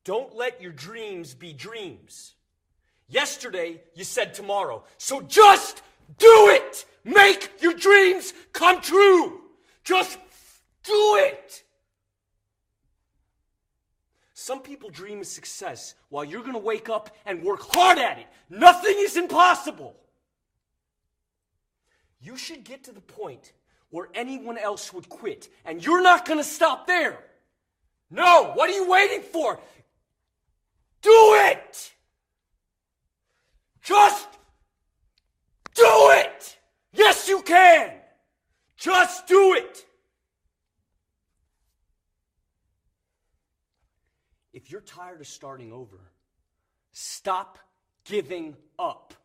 Don't let your dreams be dreams. Yesterday, you said tomorrow. So just do it! Make your dreams come true! Just do it! Some people dream of success while you're going to wake up and work hard at it. Nothing is impossible. You should get to the point where anyone else would quit, and you're not going to stop there. No, what are you waiting for? Do it! Just do it! Yes, you can! Just do it! If you're tired of starting over, stop giving up.